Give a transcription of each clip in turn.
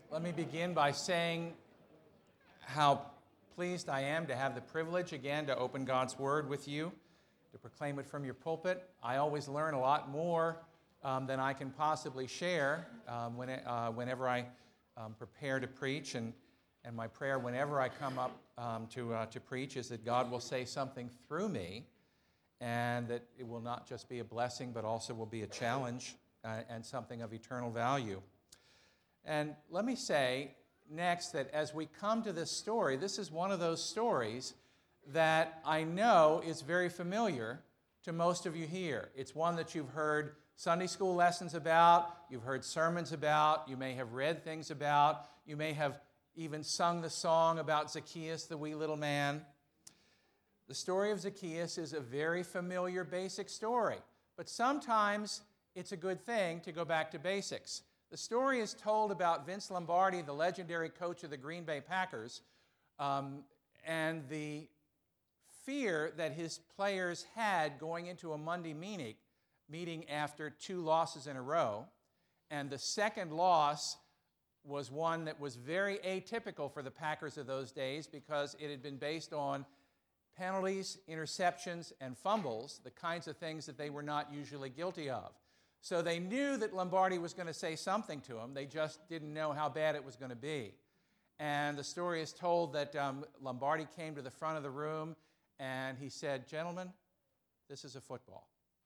Let me begin by saying how pleased I am to have the privilege again to open God's Word with you, to proclaim it from your pulpit. I always learn a lot more than I can possibly share whenever I prepare to preach, and my prayer whenever I come up to preach is that God will say something through me, and that it will not just be a blessing, but also will be a challenge and something of eternal value. And let me say next that as we come to this story, this is one of those stories that I know is very familiar to most of you here. It's one that you've heard Sunday school lessons about, you've heard sermons about, you may have read things about, you may have even sung the song about Zacchaeus, the wee little man. The story of Zacchaeus is a very familiar basic story, but sometimes it's a good thing to go back to basics. The story is told about Vince Lombardi, the legendary coach of the Green Bay Packers, and the fear that his players had going into a Monday meeting after 2 losses in a row. And the second loss was one that was very atypical for the Packers of those days because it had been based on penalties, interceptions, and fumbles, the kinds of things that they were not usually guilty of. So they knew that Lombardi was going to say something to him. They just didn't know how bad it was going to be. And the story is told that Lombardi came to the front of the room and he said, "Gentlemen, this is a football."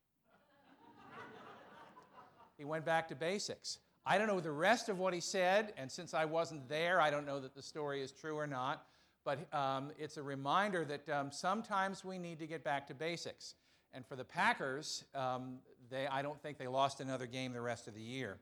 He went back to basics. I don't know the rest of what he said, and since I wasn't there, I don't know that the story is true or not. But it's a reminder that sometimes we need to get back to basics. And for the Packers, I don't think they lost another game the rest of the year.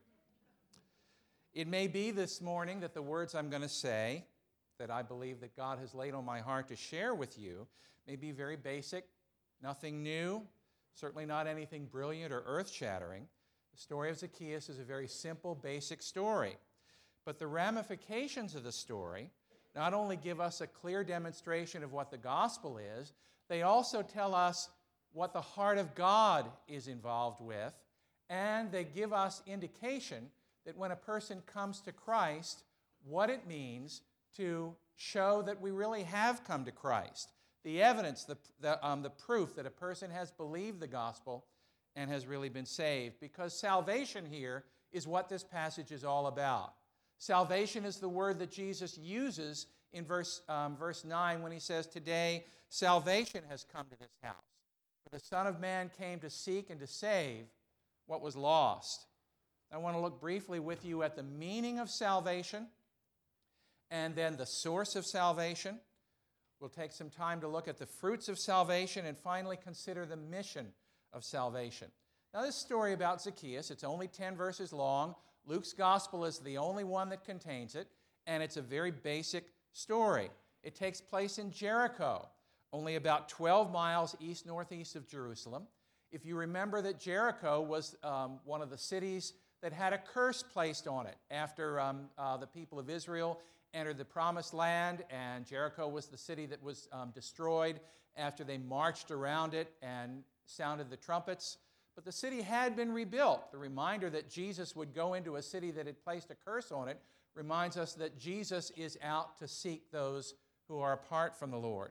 It may be this morning that the words I'm going to say, that I believe that God has laid on my heart to share with you, may be very basic, nothing new, certainly not anything brilliant or earth-shattering. The story of Zacchaeus is a very simple, basic story. But the ramifications of the story not only give us a clear demonstration of what the gospel is, they also tell us what the heart of God is involved with, and they give us indication that when a person comes to Christ, what it means to show that we really have come to Christ. The evidence, the proof that a person has believed the gospel and has really been saved. Because salvation here is what this passage is all about. Salvation is the word that Jesus uses in verse 9 when he says, "Today salvation has come to this house. For the Son of Man came to seek and to save what was lost." I want to look briefly with you at the meaning of salvation and then the source of salvation. We'll take some time to look at the fruits of salvation and finally consider the mission of salvation. Now, this story about Zacchaeus, it's only 10 verses long. Luke's gospel is the only one that contains it, and it's a very basic story. It takes place in Jericho, only about 12 miles east-northeast of Jerusalem. If you remember that Jericho was one of the cities that had a curse placed on it after the people of Israel entered the Promised Land, and Jericho was the city that was destroyed after they marched around it and sounded the trumpets. But the city had been rebuilt. The reminder that Jesus would go into a city that had placed a curse on it reminds us that Jesus is out to seek those who are apart from the Lord.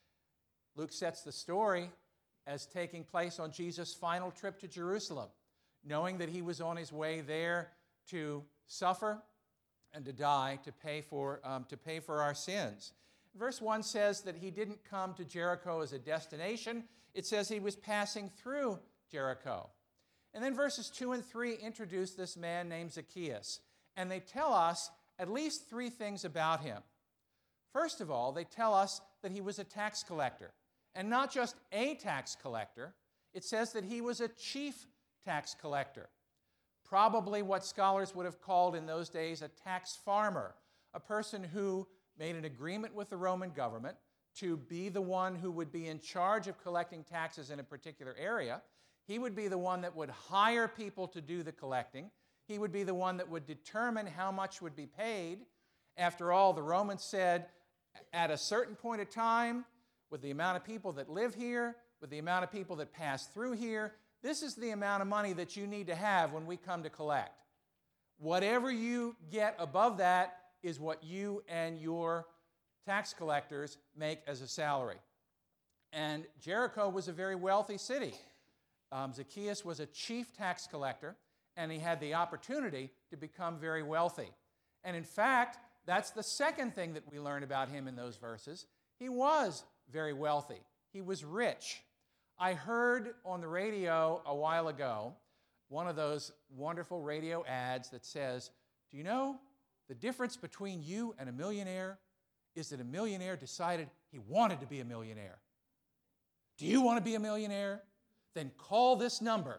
Luke sets the story as taking place on Jesus' final trip to Jerusalem, knowing that he was on his way there to suffer and to die to pay for our sins. Verse 1 says that he didn't come to Jericho as a destination. It says he was passing through Jericho. And then verses 2 and 3 introduce this man named Zacchaeus, and they tell us at least 3 things about him. First of all, they tell us that he was a tax collector. And not just a tax collector, it says that he was a chief tax collector. Probably what scholars would have called in those days a tax farmer, a person who made an agreement with the Roman government to be the one who would be in charge of collecting taxes in a particular area. He would be the one that would hire people to do the collecting. He would be the one that would determine how much would be paid. After all, the Romans said, at a certain point of time, with the amount of people that live here, with the amount of people that pass through here, this is the amount of money that you need to have when we come to collect. Whatever you get above that, is what you and your tax collectors make as a salary. And Jericho was a very wealthy city. Zacchaeus was a chief tax collector, and he had the opportunity to become very wealthy. And in fact, that's the second thing that we learn about him in those verses. He was very wealthy. He was rich. I heard on the radio a while ago one of those wonderful radio ads that says, do you know the difference between you and a millionaire is that a millionaire decided he wanted to be a millionaire. Do you want to be a millionaire? Then call this number.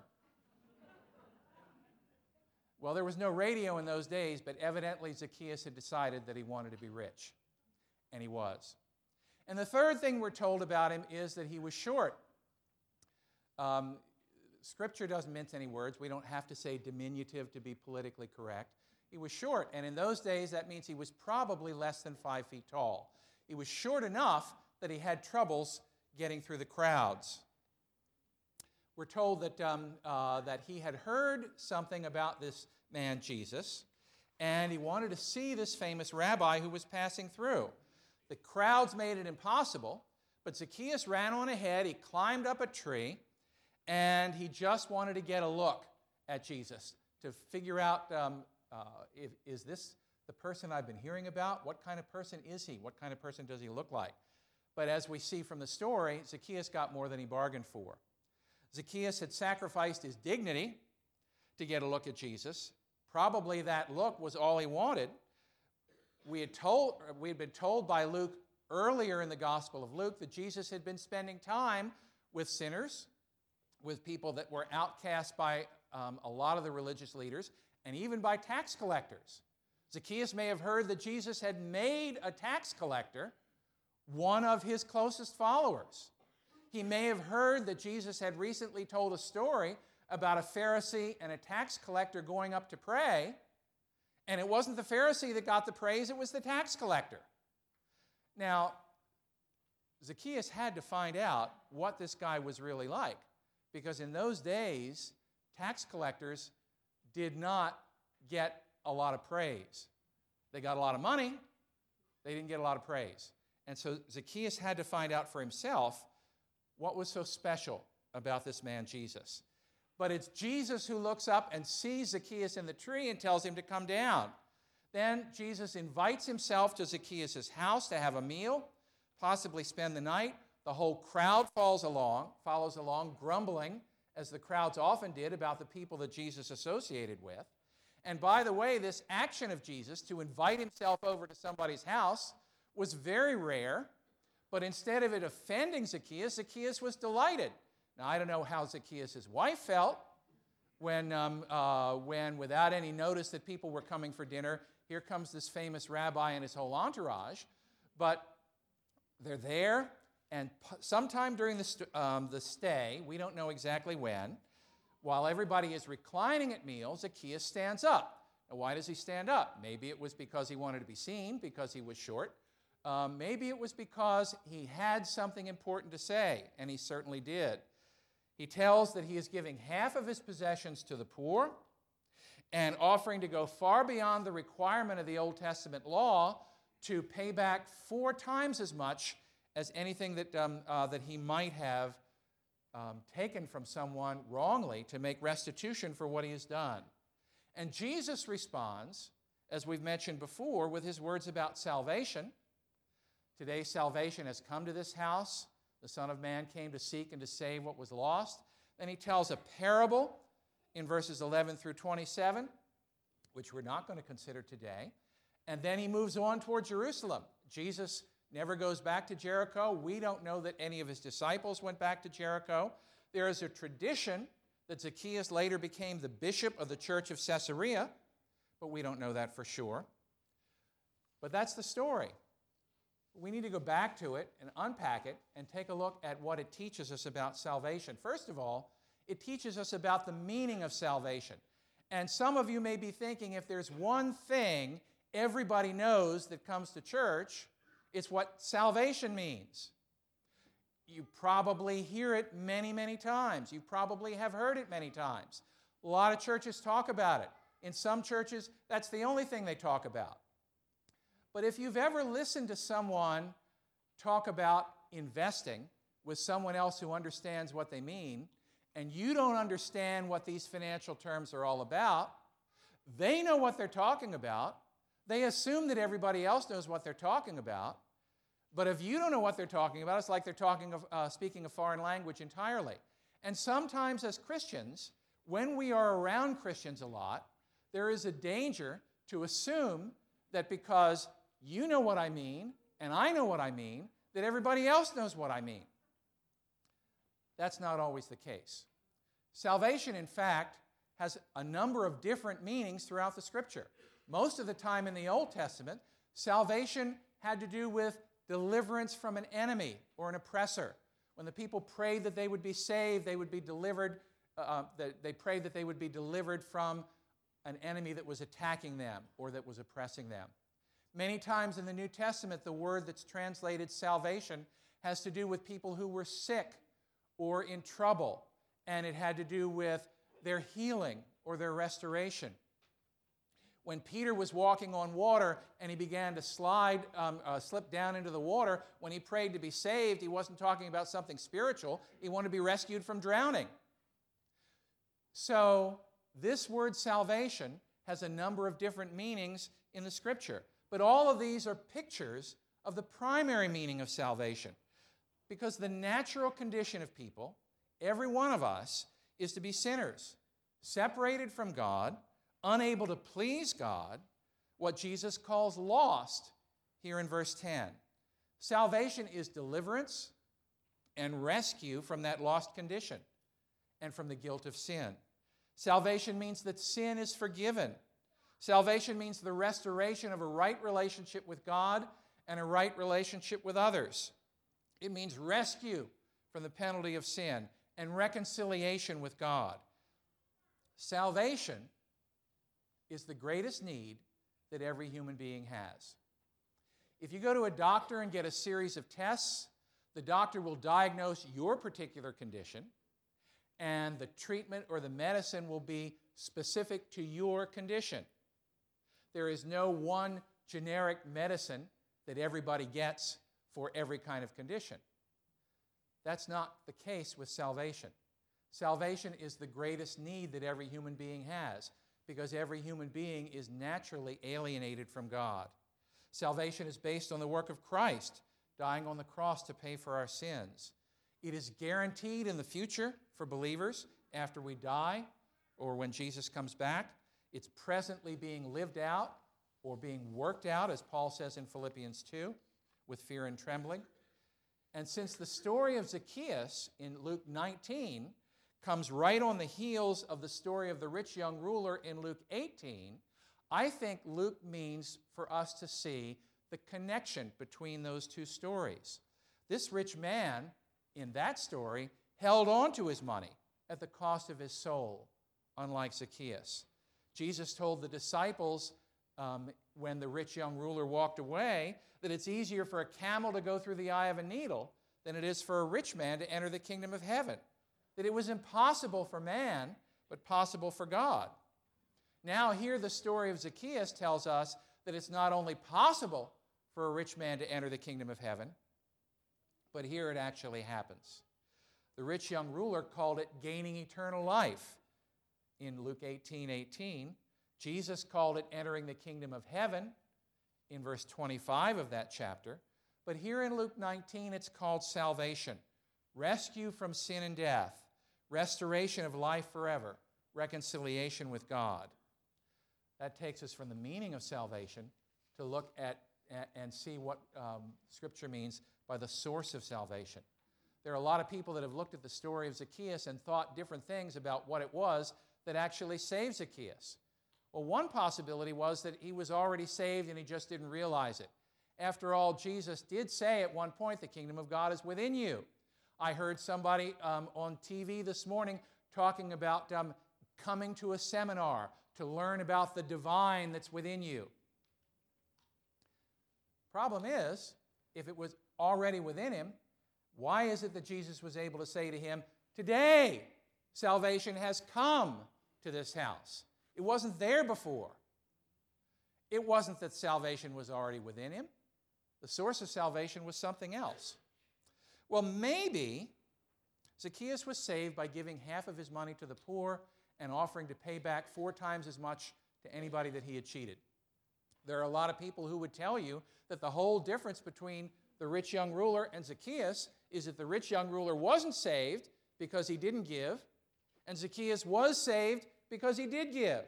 Well, there was no radio in those days, but evidently Zacchaeus had decided that he wanted to be rich. And he was. And the third thing we're told about him is that he was short. Scripture doesn't mince any words. We don't have to say diminutive to be politically correct. He was short, and in those days that means he was probably less than 5 feet tall. He was short enough that he had troubles getting through the crowds. We're told that he had heard something about this man Jesus, and he wanted to see this famous rabbi who was passing through. The crowds made it impossible, but Zacchaeus ran on ahead. He climbed up a tree, and he just wanted to get a look at Jesus to figure out, is this the person I've been hearing about? What kind of person is he? What kind of person does he look like? But as we see from the story, Zacchaeus got more than he bargained for. Zacchaeus had sacrificed his dignity to get a look at Jesus. Probably that look was all he wanted. We had been told by Luke earlier in the Gospel of Luke that Jesus had been spending time with sinners, with people that were outcast by a lot of the religious leaders, and even by tax collectors. Zacchaeus may have heard that Jesus had made a tax collector one of his closest followers. He may have heard that Jesus had recently told a story about a Pharisee and a tax collector going up to pray, and it wasn't the Pharisee that got the praise, it was the tax collector. Now, Zacchaeus had to find out what this guy was really like, because in those days, tax collectors did not get a lot of praise. They got a lot of money, they didn't get a lot of praise. And so Zacchaeus had to find out for himself what was so special about this man Jesus. But it's Jesus who looks up and sees Zacchaeus in the tree and tells him to come down. Then Jesus invites himself to Zacchaeus' house to have a meal, possibly spend the night. The whole crowd follows along, grumbling, as the crowds often did, about the people that Jesus associated with. And by the way, this action of Jesus to invite himself over to somebody's house was very rare, but instead of it offending Zacchaeus, Zacchaeus was delighted. Now, I don't know how Zacchaeus' wife felt when without any notice that people were coming for dinner, here comes this famous rabbi and his whole entourage. But they're there, and sometime during the stay, we don't know exactly when, while everybody is reclining at meals, Zacchaeus stands up. Now, why does he stand up? Maybe it was because he wanted to be seen, because he was short. Maybe it was because he had something important to say, and he certainly did. He tells that he is giving half of his possessions to the poor and offering to go far beyond the requirement of the Old Testament law to pay back 4 times as much as anything that he might have taken from someone wrongly to make restitution for what he has done. And Jesus responds, as we've mentioned before, with his words about salvation. Today, salvation has come to this house. The Son of Man came to seek and to save what was lost. Then he tells a parable in verses 11 through 27, which we're not going to consider today. And then he moves on toward Jerusalem. Jesus never goes back to Jericho. We don't know that any of his disciples went back to Jericho. There is a tradition that Zacchaeus later became the bishop of the church of Caesarea, but we don't know that for sure. But that's the story. We need to go back to it and unpack it and take a look at what it teaches us about salvation. First of all, it teaches us about the meaning of salvation. And some of you may be thinking, if there's one thing everybody knows that comes to church, it's what salvation means. You probably hear it many, many times. You probably have heard it many times. A lot of churches talk about it. In some churches, that's the only thing they talk about. But if you've ever listened to someone talk about investing with someone else who understands what they mean, and you don't understand what these financial terms are all about, they know what they're talking about. They assume that everybody else knows what they're talking about. But if you don't know what they're talking about, it's like they're speaking a foreign language entirely. And sometimes as Christians, when we are around Christians a lot, there is a danger to assume that because you know what I mean and I know what I mean, that everybody else knows what I mean. That's not always the case. Salvation, in fact, has a number of different meanings throughout the Scripture. Most of the time in the Old Testament, salvation had to do with deliverance from an enemy or an oppressor. When the people prayed that they would be saved, they would be delivered. They prayed that they would be delivered from an enemy that was attacking them or that was oppressing them. Many times in the New Testament, the word that's translated salvation has to do with people who were sick or in trouble, and it had to do with their healing or their restoration. When Peter was walking on water and he began to slip down into the water, when he prayed to be saved, he wasn't talking about something spiritual. He wanted to be rescued from drowning. So this word salvation has a number of different meanings in the Scripture. But all of these are pictures of the primary meaning of salvation. Because the natural condition of people, every one of us, is to be sinners, separated from God, unable to please God, what Jesus calls lost here in verse 10. Salvation is deliverance and rescue from that lost condition and from the guilt of sin. Salvation means that sin is forgiven. Salvation means the restoration of a right relationship with God and a right relationship with others. It means rescue from the penalty of sin and reconciliation with God. Salvation is the greatest need that every human being has. If you go to a doctor and get a series of tests, the doctor will diagnose your particular condition, and the treatment or the medicine will be specific to your condition. There is no one generic medicine that everybody gets for every kind of condition. That's not the case with salvation. Salvation is the greatest need that every human being has, because every human being is naturally alienated from God. Salvation is based on the work of Christ, dying on the cross to pay for our sins. It is guaranteed in the future for believers after we die or when Jesus comes back. It's presently being lived out or being worked out, as Paul says in Philippians 2, with fear and trembling. And since the story of Zacchaeus in Luke 19 comes right on the heels of the story of the rich young ruler in Luke 18, I think Luke means for us to see the connection between those two stories. This rich man in that story held on to his money at the cost of his soul, unlike Zacchaeus. Jesus told the disciples when the rich young ruler walked away that it's easier for a camel to go through the eye of a needle than it is for a rich man to enter the kingdom of heaven. That it was impossible for man, but possible for God. Now here the story of Zacchaeus tells us that it's not only possible for a rich man to enter the kingdom of heaven, but here it actually happens. The rich young ruler called it gaining eternal life in Luke 18:18. Jesus called it entering the kingdom of heaven in verse 25 of that chapter. But here in Luke 19, it's called salvation, rescue from sin and death, restoration of life forever, reconciliation with God. That takes us from the meaning of salvation to look at and see what Scripture means by the source of salvation. There are a lot of people that have looked at the story of Zacchaeus and thought different things about what it was that actually saved Zacchaeus. Well, one possibility was that he was already saved and he just didn't realize it. After all, Jesus did say at one point, the kingdom of God is within you. I heard somebody on TV this morning talking about coming to a seminar to learn about the divine that's within you. Problem is, if it was already within him, why is it that Jesus was able to say to him, today salvation has come to this house? It wasn't there before. It wasn't that salvation was already within him. The source of salvation was something else. Well, maybe Zacchaeus was saved by giving half of his money to the poor and offering to pay back 4 times as much to anybody that he had cheated. There are a lot of people who would tell you that the whole difference between the rich young ruler and Zacchaeus is that the rich young ruler wasn't saved because he didn't give, and Zacchaeus was saved because he did give.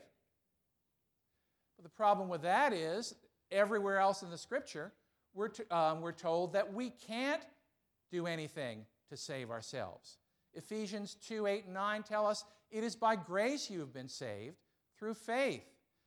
But the problem with that is, everywhere else in the Scripture, we're told that we can't do anything to save ourselves. Ephesians 2, 8, and 9 tell us, it is by grace you have been saved through faith.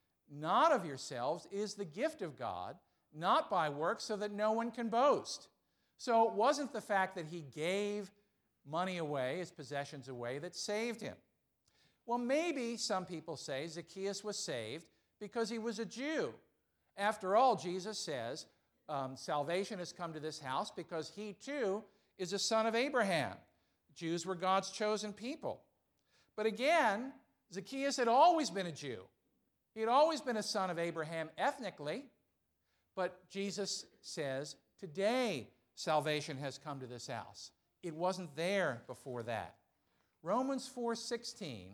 Not of yourselves, it is the gift of God, not by works, so that no one can boast. So it wasn't the fact that he gave money away, his possessions away, that saved him. Well, maybe some people say Zacchaeus was saved because he was a Jew. After all, Jesus says, salvation has come to this house because he too is a son of Abraham. Jews were God's chosen people. But again, Zacchaeus had always been a Jew. He had always been a son of Abraham ethnically. But Jesus says, today salvation has come to this house. It wasn't there before that. Romans 4:16,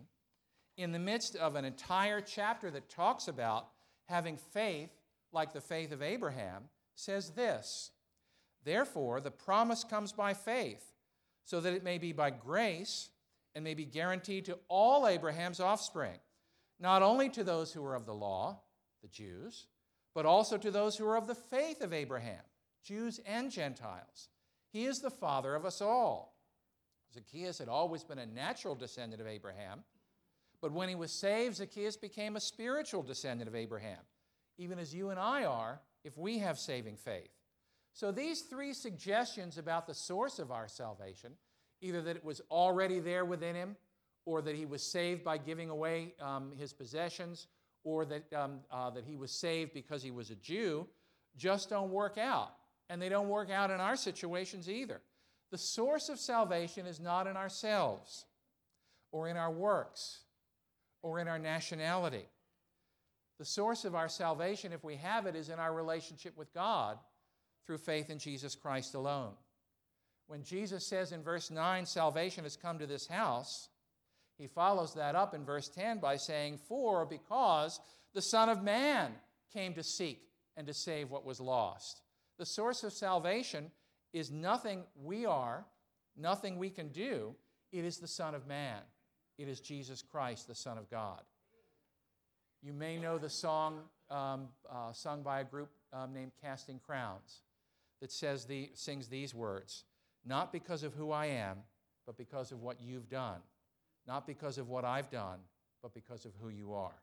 in the midst of an entire chapter that talks about having faith like the faith of Abraham, says this, therefore the promise comes by faith, so that it may be by grace and may be guaranteed to all Abraham's offspring, not only to those who are of the law, the Jews, but also to those who are of the faith of Abraham, Jews and Gentiles. He is the father of us all. Zacchaeus had always been a natural descendant of Abraham, but when he was saved, Zacchaeus became a spiritual descendant of Abraham, even as you and I are if we have saving faith. So these 3 suggestions about the source of our salvation, either that it was already there within him, or that he was saved by giving away his possessions, or that he was saved because he was a Jew, just don't work out. And they don't work out in our situations either. The source of salvation is not in ourselves, or in our works, or in our nationality. The source of our salvation, if we have it, is in our relationship with God through faith in Jesus Christ alone. When Jesus says in verse 9, salvation has come to this house, he follows that up in verse 10 by saying, because the Son of Man came to seek and to save what was lost. The source of salvation is nothing we are, nothing we can do. It is the Son of Man. It is Jesus Christ, the Son of God. You may know the song sung by a group named Casting Crowns that sings these words, not because of who I am, but because of what you've done. Not because of what I've done, but because of who you are.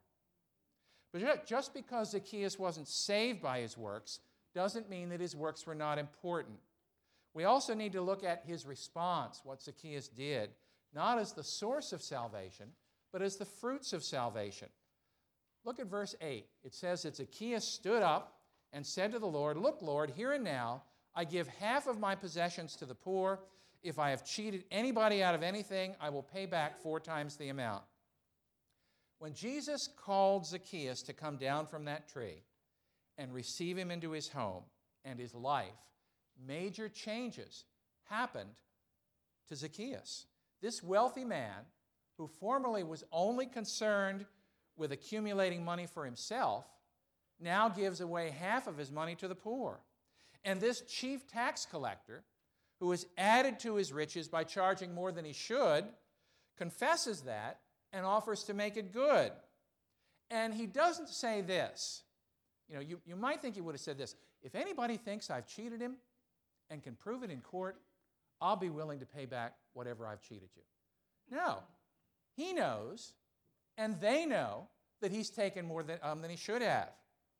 But just because Zacchaeus wasn't saved by his works doesn't mean that his works were not important. We also need to look at his response, what Zacchaeus did, not as the source of salvation, but as the fruits of salvation. Look at verse 8. It says that Zacchaeus stood up and said to the Lord, look, Lord, here and now I give half of my possessions to the poor. If I have cheated anybody out of anything, I will pay back 4 times the amount. When Jesus called Zacchaeus to come down from that tree and receive him into his home and his life, major changes happened to Zacchaeus. This wealthy man, who formerly was only concerned with accumulating money for himself, now gives away half of his money to the poor. And this chief tax collector, who is added to his riches by charging more than he should, confesses that and offers to make it good. And he doesn't say this. You might think he would have said this. If anybody thinks I've cheated him and can prove it in court, I'll be willing to pay back whatever I've cheated you. No. He knows, and they know, that he's taken more than he should have.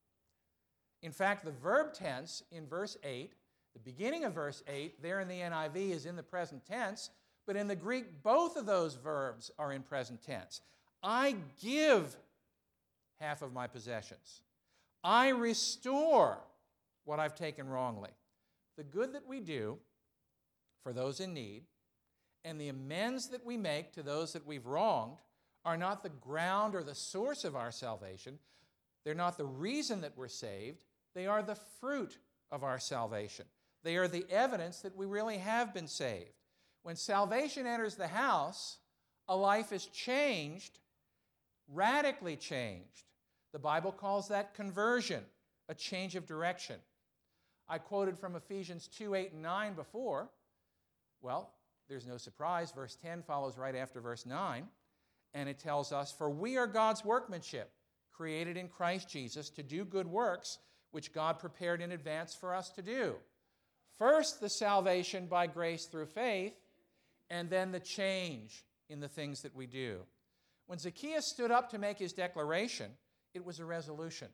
In fact, the verb tense in verse 8, the beginning of verse 8, there in the NIV is in the present tense, but in the Greek, both of those verbs are in present tense. I give half of my possessions. I restore what I've taken wrongly. The good that we do for those in need and the amends that we make to those that we've wronged are not the ground or the source of our salvation. They're not the reason that we're saved. They are the fruit of our salvation. They are the evidence that we really have been saved. When salvation enters the house, a life is changed, radically changed. The Bible calls that conversion, a change of direction. I quoted from Ephesians 2, 8, and 9 before. Well, there's no surprise. Verse 10 follows right after verse 9, and it tells us, "For we are God's workmanship, created in Christ Jesus to do good works, which God prepared in advance for us to do." First, the salvation by grace through faith, and then the change in the things that we do. When Zacchaeus stood up to make his declaration, it was a resolution.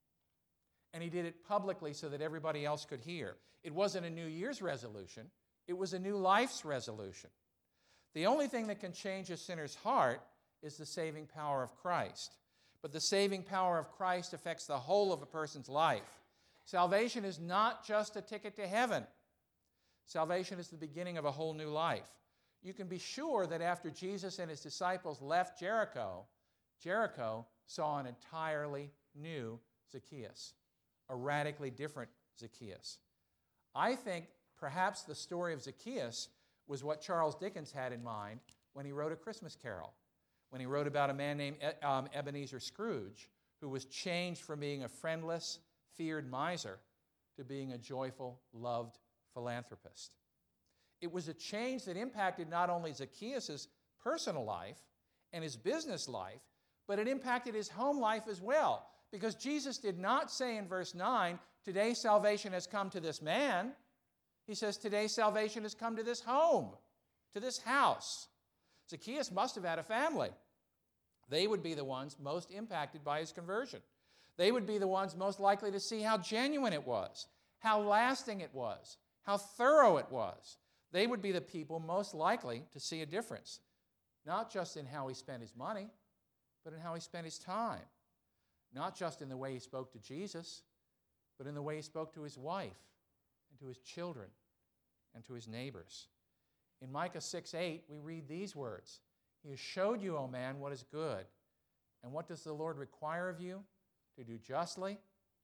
And he did it publicly so that everybody else could hear. It wasn't a New Year's resolution. It was a new life's resolution. The only thing that can change a sinner's heart is the saving power of Christ. But the saving power of Christ affects the whole of a person's life. Salvation is not just a ticket to heaven. Salvation is the beginning of a whole new life. You can be sure that after Jesus and his disciples left Jericho, Jericho saw an entirely new Zacchaeus, a radically different Zacchaeus. I think perhaps the story of Zacchaeus was what Charles Dickens had in mind when he wrote A Christmas Carol, when he wrote about a man named Ebenezer Scrooge, who was changed from being a friendless, feared miser to being a joyful, loved philanthropist. It was a change that impacted not only Zacchaeus' personal life and his business life, but it impacted his home life as well. Because Jesus did not say in verse 9, "Today salvation has come to this man." He says, "Today salvation has come to this home, to this house." Zacchaeus must have had a family. They would be the ones most impacted by his conversion. They would be the ones most likely to see how genuine it was, how lasting it was, how thorough it was. They would be the people most likely to see a difference, not just in how he spent his money, but in how he spent his time. Not just in the way he spoke to Jesus, but in the way he spoke to his wife and to his children and to his neighbors. In Micah 6:8, we read these words, "He has showed you, O man, what is good. And what does the Lord require of you? To do justly,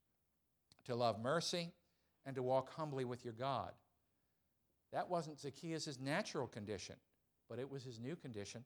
to love mercy, and to walk humbly with your God." That wasn't Zacchaeus' natural condition, but it was his new condition.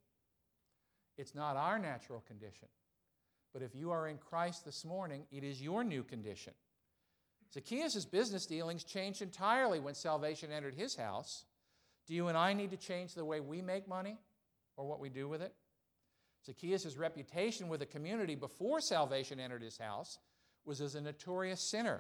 It's not our natural condition. But if you are in Christ this morning, it is your new condition. Zacchaeus' business dealings changed entirely when salvation entered his house. Do you and I need to change the way we make money or what we do with it? Zacchaeus' reputation with the community before salvation entered his house was as a notorious sinner.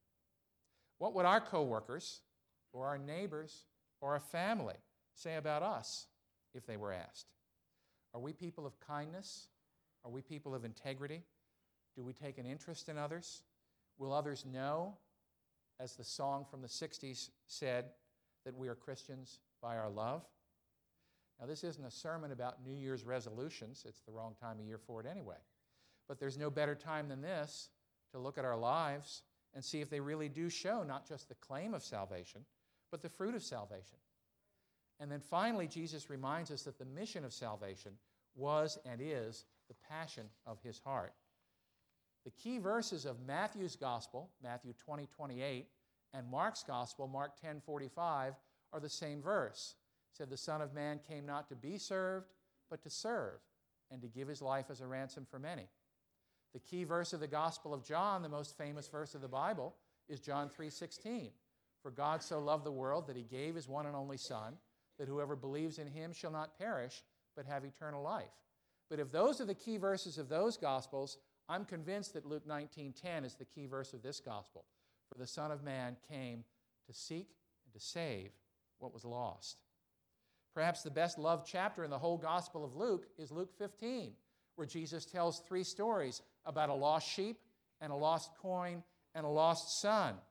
What would our co-workers or our neighbors or our family say about us if they were asked? Are we people of kindness? Are we people of integrity? Do we take an interest in others? Will others know, as the song from the 60s said, that we are Christians by our love? Now, this isn't a sermon about New Year's resolutions. It's the wrong time of year for it anyway. But there's no better time than this to look at our lives and see if they really do show not just the claim of salvation, but the fruit of salvation. And then finally, Jesus reminds us that the mission of salvation was and is the passion of his heart. The key verses of Matthew's Gospel, Matthew 20:28, and Mark's Gospel, Mark 10:45, are the same verse. It said, "The Son of Man came not to be served, but to serve, and to give his life as a ransom for many." The key verse of the Gospel of John, the most famous verse of the Bible, is John 3:16. "For God so loved the world that he gave his one and only Son, that whoever believes in him shall not perish, but have eternal life." But if those are the key verses of those Gospels, I'm convinced that Luke 19:10 is the key verse of this Gospel. "For the Son of Man came to seek and to save what was lost." Perhaps the best loved chapter in the whole Gospel of Luke is Luke 15, where Jesus tells 3 stories about a lost sheep and a lost coin and a lost son.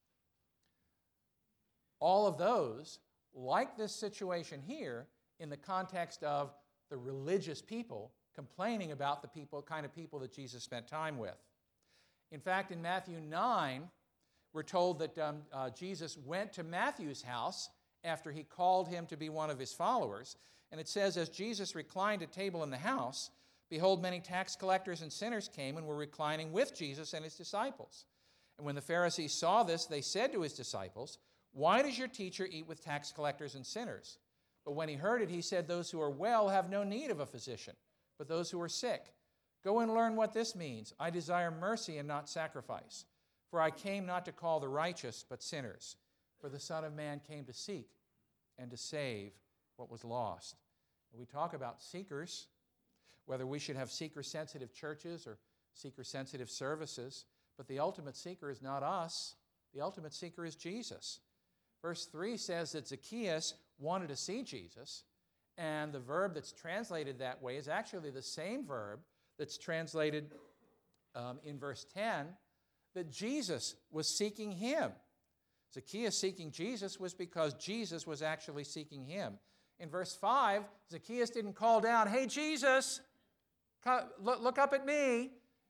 All of those, like this situation here, in the context of the religious people complaining about the kind of people that Jesus spent time with. In fact, in Matthew 9, we're told that Jesus went to Matthew's house after he called him to be one of his followers. And it says, "As Jesus reclined at table in the house, behold, many tax collectors and sinners came and were reclining with Jesus and his disciples. And when the Pharisees saw this, they said to his disciples, why does your teacher eat with tax collectors and sinners? But when he heard it, he said, those who are well have no need of a physician, but those who are sick. Go and learn what this means. I desire mercy and not sacrifice. For I came not to call the righteous, but sinners. For the Son of Man came to seek and to save what was lost. And we talk about seekers, whether we should have seeker-sensitive churches or seeker-sensitive services. But the ultimate seeker is not us. The ultimate seeker is Jesus. Verse 3 says that Zacchaeus wanted to see Jesus, and the verb that's translated that way is actually the same verb that's translated in verse 10, that Jesus was seeking him. Zacchaeus seeking Jesus was because Jesus was actually seeking him. In verse 5, Zacchaeus didn't call down, hey, Jesus, look up at me.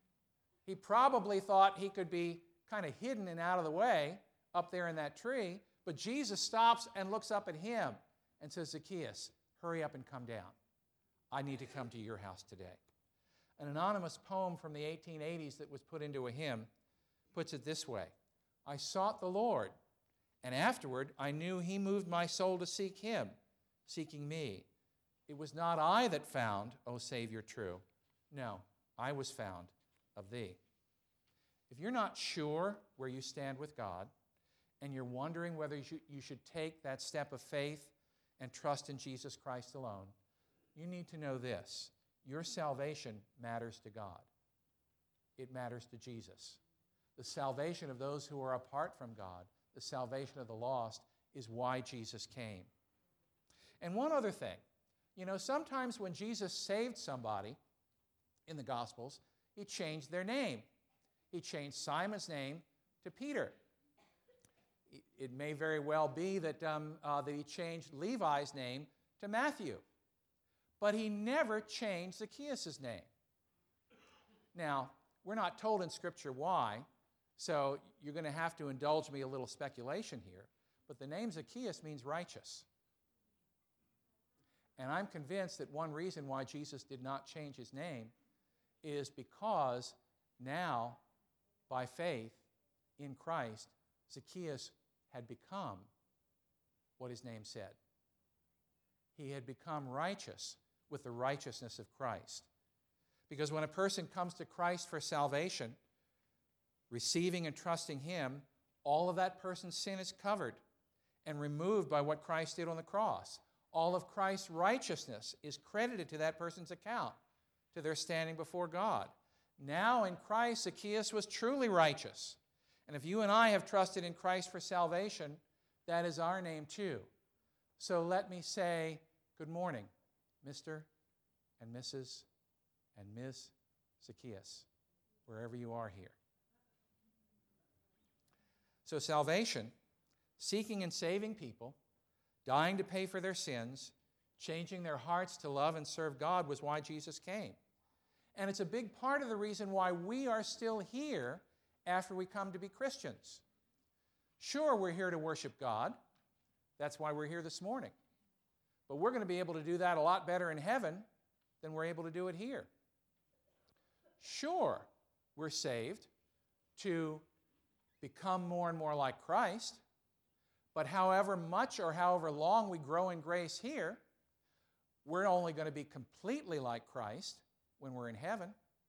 He probably thought he could be kind of hidden and out of the way up there in that tree, but Jesus stops and looks up at him and says, Zacchaeus, hurry up and come down. I need to come to your house today. An anonymous poem from the 1880s that was put into a hymn puts it this way: I sought the Lord, and afterward I knew he moved my soul to seek him, seeking me. It was not I that found, O Savior true. No, I was found of thee. If you're not sure where you stand with God, and you're wondering whether you should take that step of faith and trust in Jesus Christ alone, you need to know this: your salvation matters to God. It matters to Jesus. The salvation of those who are apart from God, the salvation of the lost, is why Jesus came. And one other thing, sometimes when Jesus saved somebody in the Gospels, he changed their name. He changed Simon's name to Peter. It may very well be that he changed Levi's name to Matthew. But he never changed Zacchaeus' name. Now, we're not told in Scripture why, so you're going to have to indulge me a little speculation here. But the name Zacchaeus means righteous. And I'm convinced that one reason why Jesus did not change his name is because now, by faith in Christ, Zacchaeus had become what his name said. He had become righteous with the righteousness of Christ. Because when a person comes to Christ for salvation, receiving and trusting him, all of that person's sin is covered and removed by what Christ did on the cross. All of Christ's righteousness is credited to that person's account, to their standing before God. Now in Christ, Zacchaeus was truly righteous. And if you and I have trusted in Christ for salvation, that is our name too. So let me say good morning, Mr. and Mrs. and Ms. Zacchaeus, wherever you are here. So salvation, seeking and saving people, dying to pay for their sins, changing their hearts to love and serve God was why Jesus came. And it's a big part of the reason why we are still here after we come to be Christians. Sure, we're here to worship God. That's why we're here this morning. But we're going to be able to do that a lot better in heaven than we're able to do it here. Sure, we're saved to become more and more like Christ, but however much or however long we grow in grace here, we're only going to be completely like Christ when we're in heaven.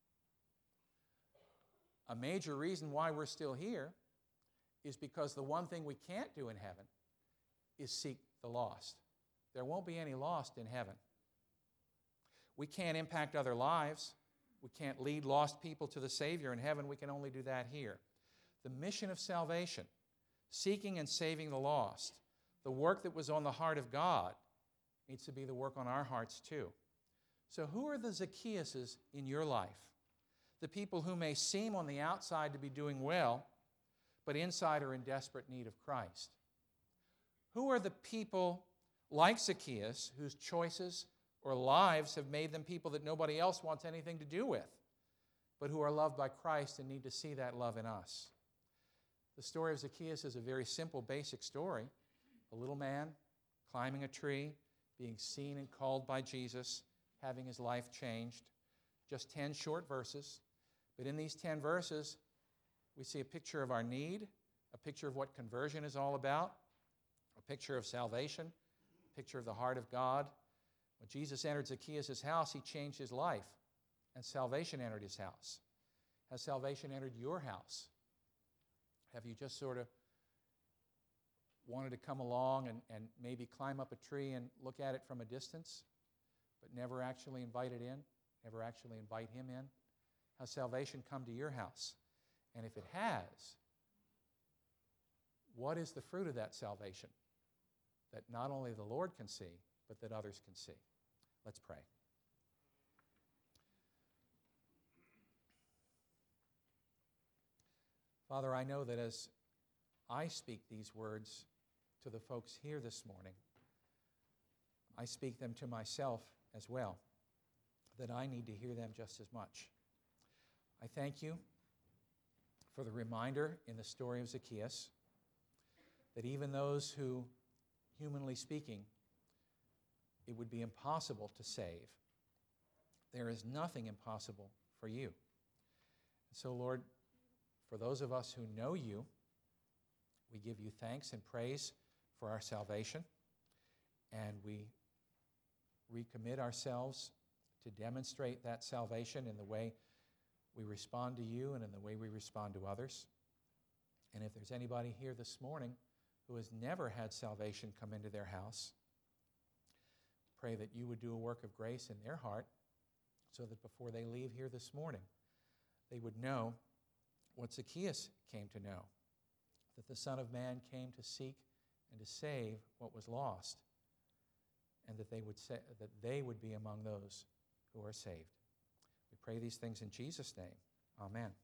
A major reason why we're still here is because the one thing we can't do in heaven is seek the lost. There won't be any lost in heaven. We can't impact other lives. We can't lead lost people to the Savior in heaven. We can only do that here. The mission of salvation, seeking and saving the lost, the work that was on the heart of God, needs to be the work on our hearts too. So who are the Zacchaeuses in your life? The people who may seem on the outside to be doing well, but inside are in desperate need of Christ. Who are the people like Zacchaeus whose choices or lives have made them people that nobody else wants anything to do with, but who are loved by Christ and need to see that love in us? The story of Zacchaeus is a very simple, basic story. A little man climbing a tree, being seen and called by Jesus, having his life changed. just 10 short verses. But in these 10 verses, we see a picture of our need, a picture of what conversion is all about, a picture of salvation, a picture of the heart of God. When Jesus entered Zacchaeus' house, he changed his life, and salvation entered his house. Has salvation entered your house? Have you just sort of wanted to come along and maybe climb up a tree and look at it from a distance, but never actually invite it in, never actually invite him in? Has salvation come to your house? And if it has, what is the fruit of that salvation that not only the Lord can see, but that others can see? Let's pray. Father, I know that as I speak these words to the folks here this morning, I speak them to myself as well, that I need to hear them just as much. I thank you for the reminder in the story of Zacchaeus that even those who, humanly speaking, it would be impossible to save, there is nothing impossible for you. So, Lord, for those of us who know you, we give you thanks and praise for our salvation, and we recommit ourselves to demonstrate that salvation in the way we respond to you and in the way we respond to others. And if there's anybody here this morning who has never had salvation come into their house, pray that you would do a work of grace in their heart so that before they leave here this morning, they would know what Zacchaeus came to know, that the Son of Man came to seek and to save what was lost, and that they would be among those who are saved. We pray these things in Jesus' name. Amen.